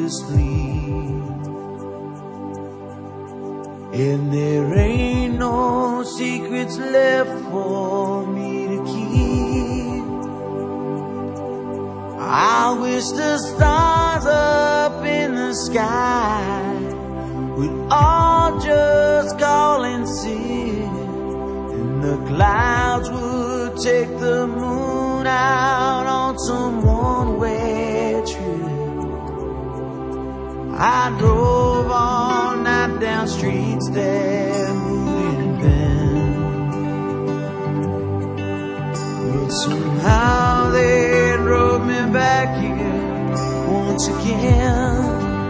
sleep. And there ain't no secrets left for me to keep. I wish the stars up in the sky would all just call and sing, and the clouds would take the moon out on some one-way trip. I drove all night down streets that wouldn't bend, but somehow they drove me back here once again,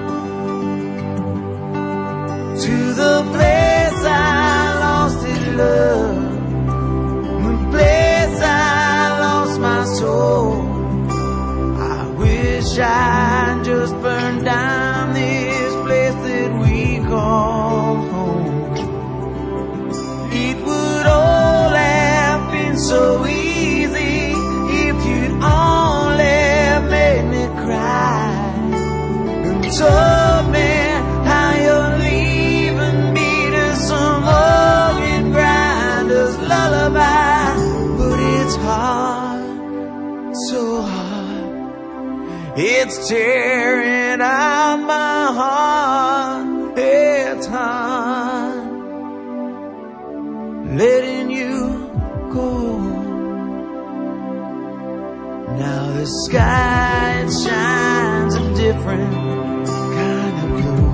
to the place I lost in love, the place I lost my soul. I wish I'd just burned down this place that we call home. It would all have been so easy if you'd only made me cry and told me how you're leaving me to some organ grinder's lullaby. But it's hard, so hard, it's tearing out my heart. It's hard letting you go. Now the sky shines a different kind of blue,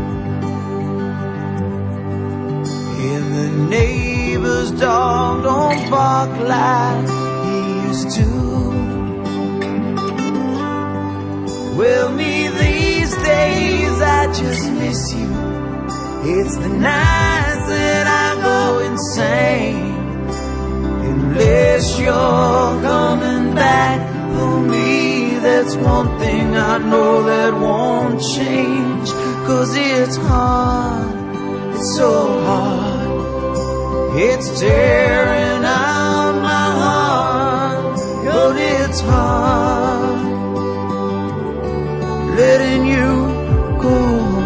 and the neighbor's dog don't bark like he used to. Well, me these days, I just miss you. It's the nights that I go insane, unless you're coming back for me. That's one thing I know that won't change, 'cause it's hard, it's so hard, it's tearing out my heart. But it's hard letting you go.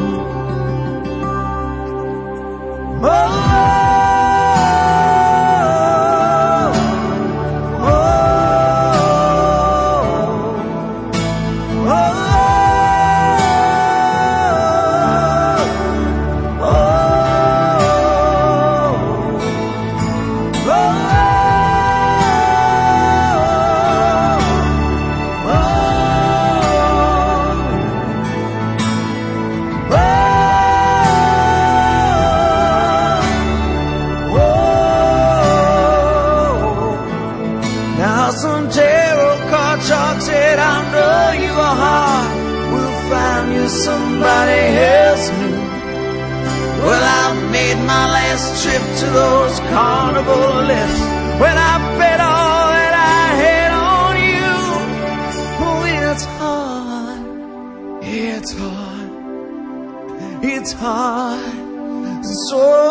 Some tarot card chalk said, I know you are hard, we'll find you somebody else new. Well, I've made my last trip to those carnival lists when I bet all that I had on you. Oh, it's hard, it's hard, it's hard, so